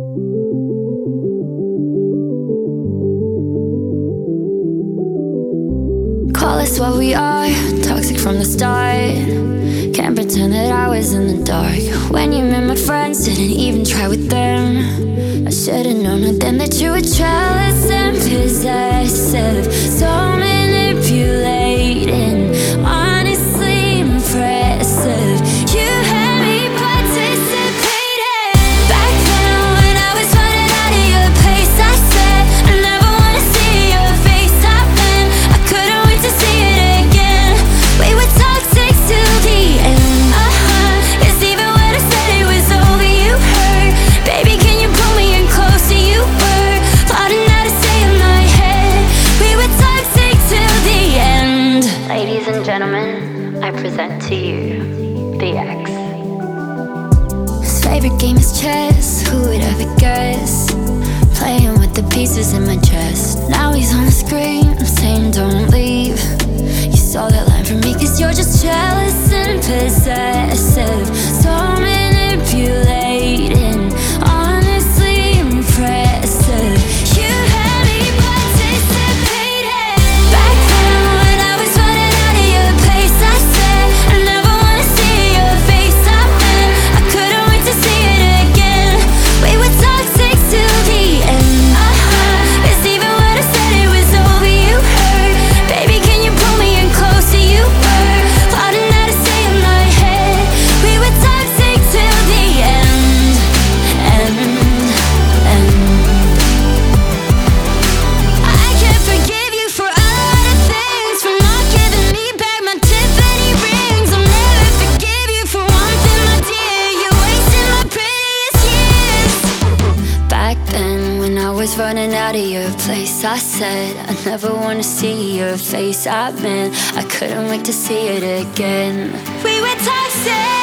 Call us what we are, toxic from the start. Can't pretend that I was in the dark. When you met my friends, didn't even try with them. I should've known right then that you were jealous and possessive. So manipulating, honestly impressive. You had me participating. Back then when I was running out of your place, I said I never wanna see your face. I've been, I couldn't wait to see it again. We were toxic till the end. Cause even when I said it was over, you hurt. Baby, can you pull me in closer? You were plotting how to stay in my head. We were toxic till the end. Ladies and gentlemen, I present to you the X. His favorite game is chess, who would ever guess? Playing with the pieces in my chest. Now he's on the screen, I'm saying don't leave. You saw that line from me cause you're just jealous and possessive. So manipulating, honestly impressive. You had me participating. Back then when I was running out of your place, I said I never wanna see your face. I've been, I couldn't wait to see it again. We were toxic till the end. Cause even when I said it was over, you hurt. Baby, can you pull me in closer? You were plotting how to stay in my head. We were toxic till the end. I can't forgive you for a lot of things, for not giving me back my Tiffany rings. I'll never forgive you for one thing, my dear. You're wasting my prettiest years. Back then when I was running out of your place, I said I never wanna see your face. I meant I couldn't wait to see it again. We were toxic.